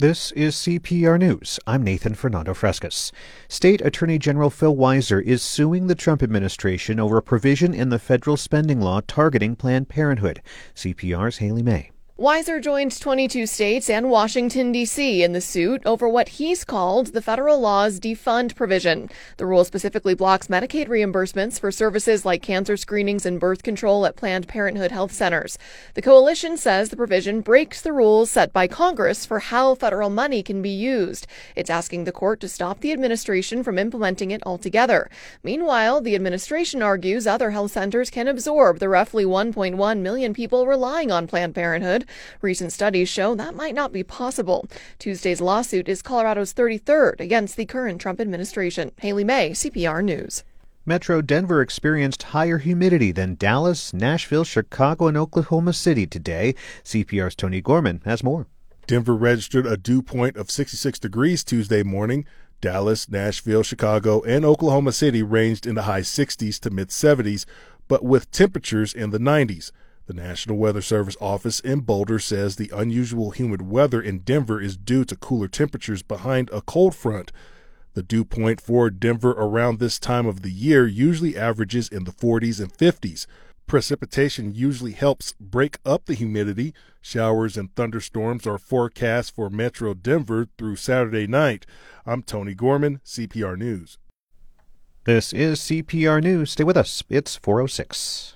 This is CPR News. I'm Nathan Fernando Frescas. State Attorney General Phil Weiser is suing the Trump administration over a provision in the federal spending law targeting Planned Parenthood. CPR's Haley May. Weiser joined 22 states and Washington, D.C. in the suit over what he's called the federal law's defund provision. The rule specifically blocks Medicaid reimbursements for services like cancer screenings and birth control at Planned Parenthood health centers. The coalition says the provision breaks the rules set by Congress for how federal money can be used. It's asking the court to stop the administration from implementing it altogether. Meanwhile, the administration argues other health centers can absorb the roughly 1.1 million people relying on Planned Parenthood. Recent studies show that might not be possible. Tuesday's lawsuit is Colorado's 33rd against the current Trump administration. Haley May, CPR News. Metro Denver experienced higher humidity than Dallas, Nashville, Chicago, and Oklahoma City today. CPR's Tony Gorman has more. Denver registered a dew point of 66 degrees Tuesday morning. Dallas, Nashville, Chicago, and Oklahoma City ranged in the high 60s to mid-70s, but with temperatures in the 90s. The National Weather Service office in Boulder says the unusual humid weather in Denver is due to cooler temperatures behind a cold front. The dew point for Denver around this time of the year usually averages in the 40s and 50s. Precipitation usually helps break up the humidity. Showers and thunderstorms are forecast for Metro Denver through Saturday night. I'm Tony Gorman, CPR News. This is CPR News. Stay with us. It's 4:06.